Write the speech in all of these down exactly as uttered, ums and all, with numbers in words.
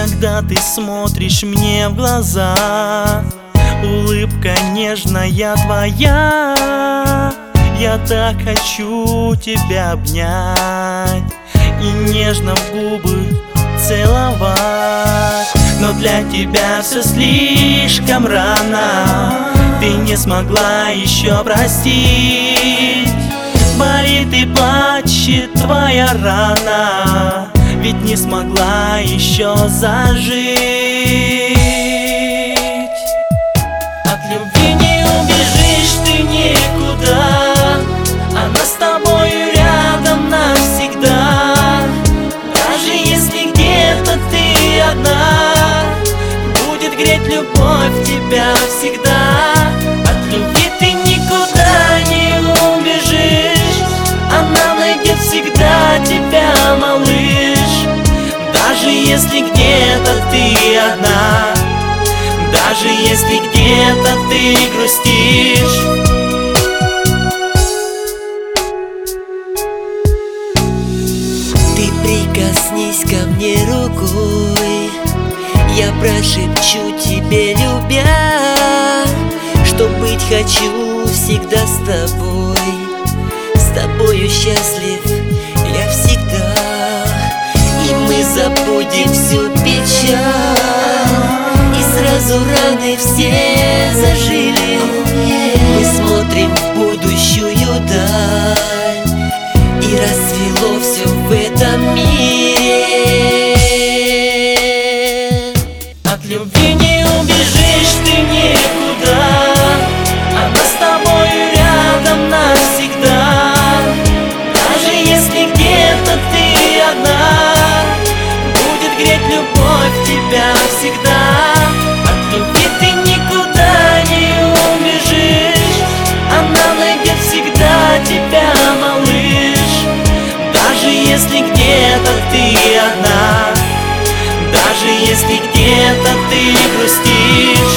когда ты смотришь мне в глаза, улыбка нежная твоя. Я так хочу тебя обнять и нежно в губы целовать. Но для тебя все слишком рано, ты не смогла еще простить. Болит и плачет твоя рана, ведь не смогла еще зажить. От любви не убежишь ты никуда, она с тобою рядом навсегда. Даже если где-то ты одна, будет греть любовь тебя всегда. От любви ты никуда не убежишь, она найдет всегда тебя, малыш. Даже если где-то ты одна, даже если где-то ты грустишь. Ты прикоснись ко мне рукой, я прошепчу тебе, любя, что быть хочу всегда с тобой. С тобою счастлив я всегда, и мы забудем всю печаль, и сразу раны все зажили. Мы смотрим в будущую даль, и расцвело все в этом мире. От любви не убежишь ты никуда, она с тобою рядом навсегда. Даже если где-то ты одна, будет греть любовь тебя всегда. От любви ты никуда не убежишь, она найдет всегда тебя, малыш. Даже если где-то ты одна, даже если где-то ты грустишь.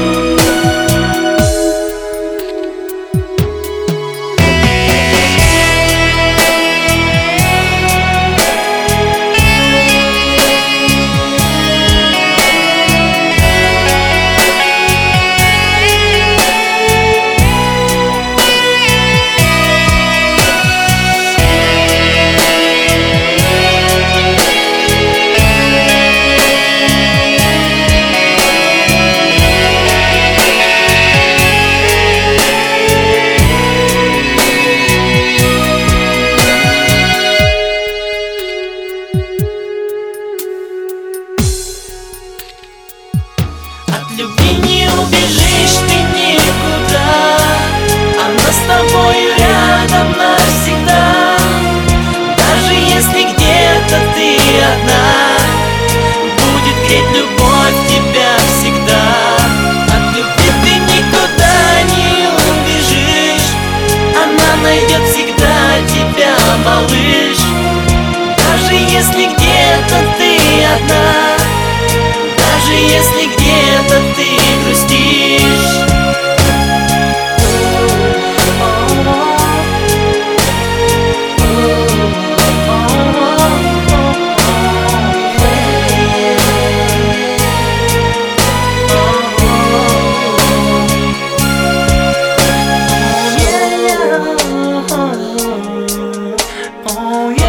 От любви не убежишь ты никуда, она с тобою рядом навсегда. Даже если где-то ты одна, будет греть любовь тебя всегда. От любви ты никуда не убежишь, она найдет всегда тебя, малыш. Даже если где-то ты одна, даже если где-то ты грустишь. Oh yeah.